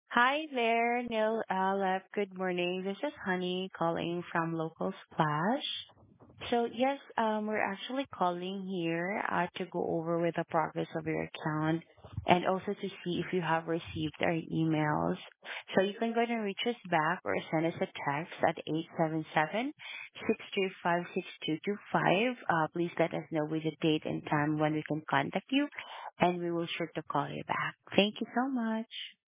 Hi there, Neil Aleph. Good morning. This is Honey calling from Local Splash. We're actually calling here to go over with the progress of your account and also to see if you have received our emails. So you can go ahead and reach us back or send us a text at 877-635-6225. Please let us know with the date and time when we can contact you, and we will sure to call you back. Thank you so much.